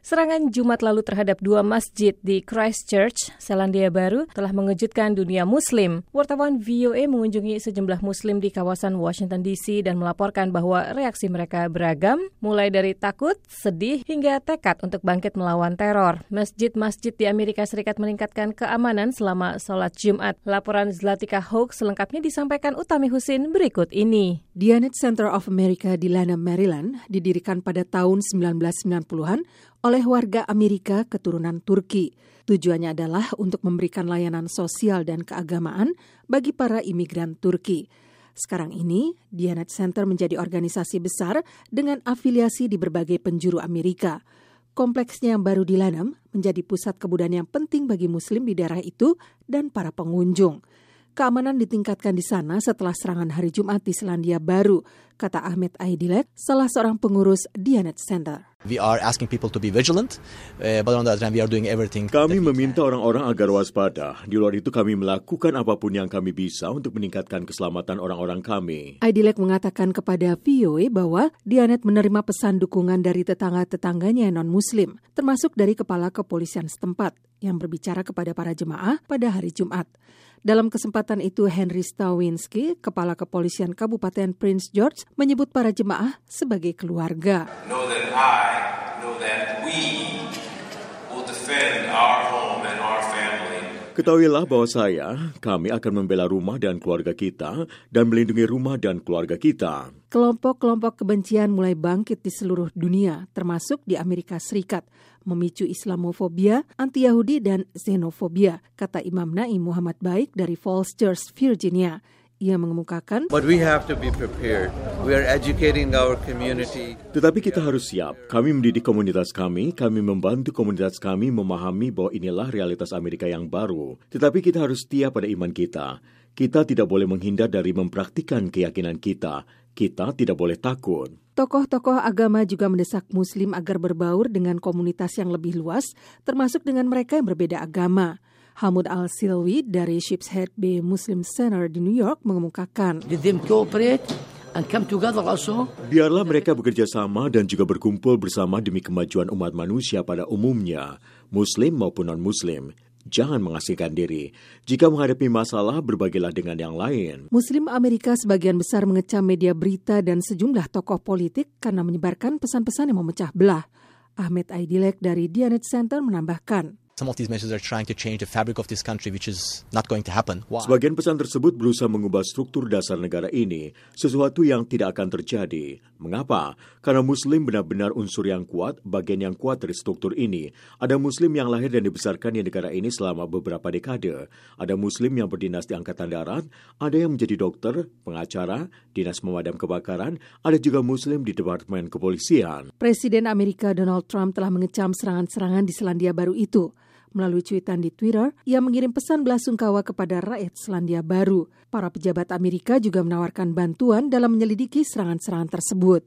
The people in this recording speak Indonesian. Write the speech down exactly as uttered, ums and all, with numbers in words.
Serangan Jumat lalu terhadap dua masjid di Christchurch, Selandia Baru telah mengejutkan dunia Muslim. Wartawan V O A mengunjungi sejumlah Muslim di kawasan Washington D C dan melaporkan bahwa reaksi mereka beragam, mulai dari takut, sedih, hingga tekad untuk bangkit melawan teror. Masjid-masjid di Amerika Serikat meningkatkan keamanan selama sholat Jumat. Laporan Zlatica Hoax selengkapnya disampaikan Utami Husin berikut ini. Diyanet Center of America di Lanham, Maryland, didirikan pada tahun sembilan belas sembilan puluhan oleh warga Amerika keturunan Turki. Tujuannya adalah untuk memberikan layanan sosial dan keagamaan bagi para imigran Turki. Sekarang ini, Diyanet Center menjadi organisasi besar dengan afiliasi di berbagai penjuru Amerika. Kompleksnya yang baru di Lanham menjadi pusat kebudayaan yang penting bagi Muslim di daerah itu dan para pengunjung. Keamanan ditingkatkan di sana setelah serangan hari Jumat di Selandia Baru, kata Ahmed Aidilek, salah seorang pengurus Diyanet Center. We are asking people to be vigilant, uh, but on the other hand, we are doing everything. Kami meminta orang-orang agar waspada. Di luar itu kami melakukan apapun yang kami bisa untuk meningkatkan keselamatan orang-orang kami. Aidilek mengatakan kepada V O A bahwa Diyanet menerima pesan dukungan dari tetangga-tetangganya non-Muslim, termasuk dari kepala kepolisian setempat yang berbicara kepada para jemaah pada hari Jumat. Dalam kesempatan itu, Henry Stawinski, Kepala Kepolisian Kabupaten Prince George, menyebut para jemaah sebagai keluarga. Know that I, know that we will defend our home and our family. Ketahuilah bahwa saya, kami akan membela rumah dan keluarga kita dan melindungi rumah dan keluarga kita. Kelompok-kelompok kebencian mulai bangkit di seluruh dunia, termasuk di Amerika Serikat, memicu Islamofobia, anti-Yahudi, dan xenofobia, kata Imam Naim Muhammad Baik dari Falls Church, Virginia. Ia mengemukakan, But we have to be prepared. We are educating our community. Tetapi kita harus siap. Kami mendidik komunitas kami, kami membantu komunitas kami memahami bahwa inilah realitas Amerika yang baru. Tetapi kita harus setia pada iman kita. Kita tidak boleh menghindar dari mempraktikkan keyakinan kita. Kita tidak boleh takut. Tokoh-tokoh agama juga mendesak Muslim agar berbaur dengan komunitas yang lebih luas, termasuk dengan mereka yang berbeda agama. Hamud Al-Silwi dari Sheepshead Bay Muslim Center di New York mengemukakan, Let them cooperate and come together also. Biarlah mereka bekerja sama dan juga berkumpul bersama demi kemajuan umat manusia pada umumnya, Muslim maupun non-Muslim. Jangan mengasingkan diri. Jika menghadapi masalah, berbagilah dengan yang lain. Muslim Amerika sebagian besar mengecam media berita dan sejumlah tokoh politik karena menyebarkan pesan-pesan yang memecah belah. Ahmed Aidilek dari Diyanet Center menambahkan, Some of these messages are trying to change the fabric of this country, which is not going to happen. Why? Sebagian pesan tersebut berusaha mengubah struktur dasar negara ini, sesuatu yang tidak akan terjadi. Mengapa? Karena Muslim benar-benar unsur yang kuat, bagian yang kuat dari struktur ini. Ada Muslim yang lahir dan dibesarkan di negara ini selama beberapa dekade. Ada Muslim yang berdinas di Angkatan Darat, ada yang menjadi dokter, pengacara, dinas pemadam kebakaran, ada juga Muslim di Departemen Kepolisian. Presiden Amerika Donald Trump telah mengecam serangan-serangan di Selandia Baru itu. Melalui cuitan di Twitter, ia mengirim pesan belasungkawa kepada rakyat Selandia Baru. Para pejabat Amerika juga menawarkan bantuan dalam menyelidiki serangan-serangan tersebut.